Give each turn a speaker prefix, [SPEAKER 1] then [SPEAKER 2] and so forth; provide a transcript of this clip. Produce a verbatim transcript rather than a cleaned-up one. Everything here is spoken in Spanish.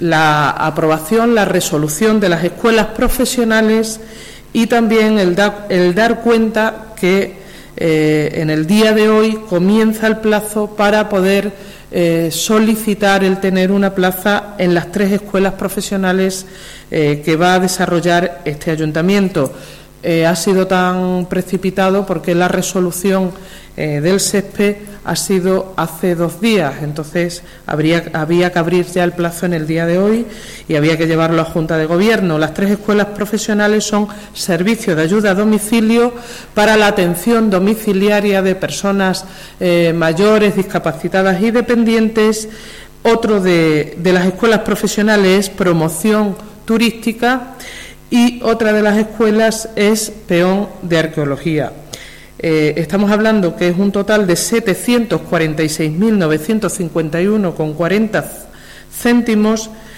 [SPEAKER 1] la aprobación, la resolución de las escuelas profesionales y también el, da, el dar cuenta que eh, en el día de hoy comienza el plazo para poder eh, solicitar el tener una plaza en las tres escuelas profesionales eh, que va a desarrollar este ayuntamiento. Eh, ha sido tan precipitado porque la resolución eh, del S E S P E ha sido hace dos días, entonces habría, había que abrir ya el plazo en el día de hoy y había que llevarlo a Junta de Gobierno. Las tres escuelas profesionales son servicios de ayuda a domicilio para la atención domiciliaria de personas eh, mayores, discapacitadas y dependientes. Otro de, de las escuelas profesionales es promoción turística y otra de las escuelas es peón de arqueología. Eh, estamos hablando que es un total de setecientos cuarenta y seis mil novecientos cincuenta y uno con cuarenta céntimos